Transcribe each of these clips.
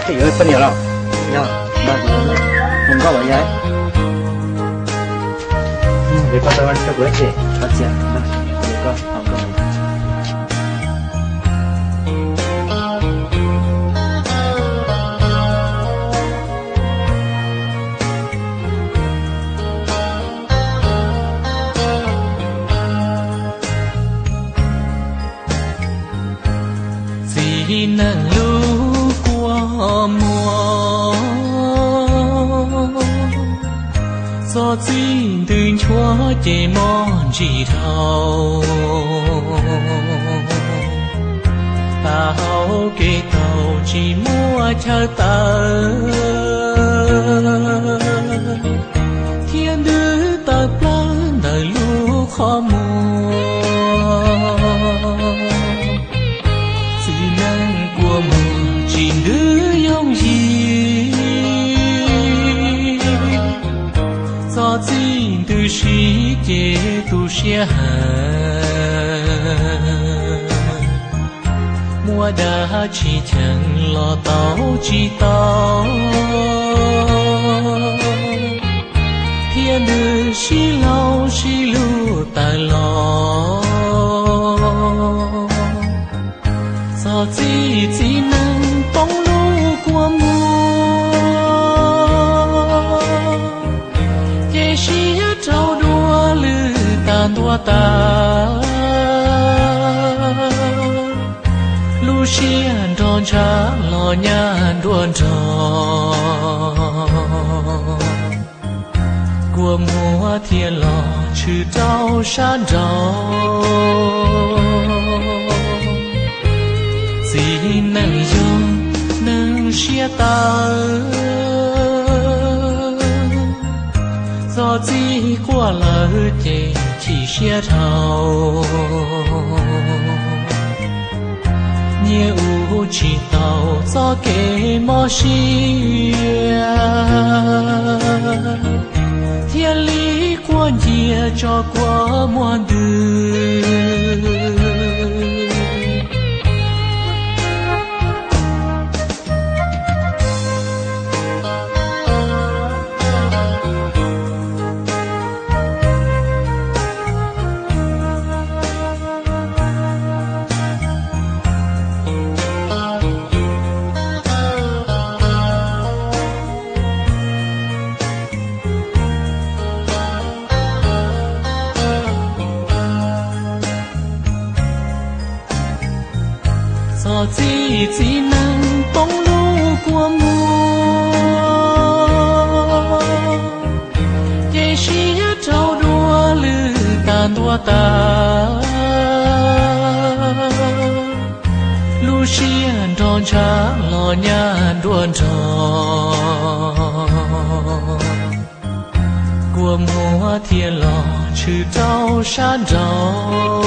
cái gì phân nhiều đâu nhá mà không có vậy để có tao ăn cho bữa chị bắt chẹt mà để có không có gì nàng lưu qua mùa gió xin từ chúa chê mòn chỉ thâu tao kê tàu chỉ mua chờ tờ thiên đưa tờ plan đời lưu khó mùa sự năng của mùa chỉ đưa dòng gì gió xin từ sĩ chế tu xe mùa đã chỉ chẳng lo tao chỉ tao thiên nữ sĩ lâu sĩ lưu ta lo gió chỉ năng bóng lũ của mùa chế sĩ trâu đua lư tàn đua ta lu xiên tròn trá lo nhan đuôn tròn của mùa thiên lo chữ trâu san trâu gì nâng dùng nâng xia ta do gì qua lời chê chỉ xia thầu nhiều chỉ tàu do kể mò xia thiên lý của nhia cho qua muôn đường gió chỉ năng bóng lũ của mùa chế sĩ trâu đua lư tàn đua ta lu xiên tròn trá lo nhan đuôn tròn của mùa thiên lo chữ trâu san trâu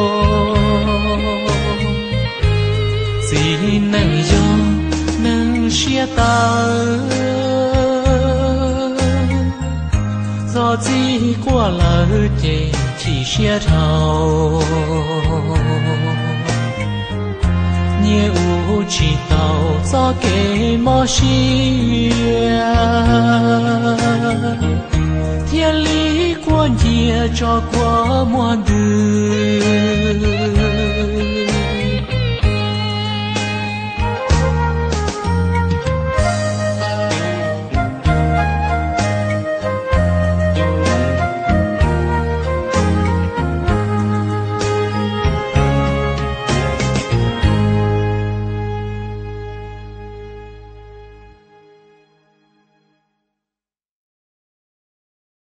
gì nâng dùng nâng xia ta do gì qua lời chê chỉ xia thầu nhiều chỉ tàu do kể mò xia thiên lý của nhia cho qua muôn đường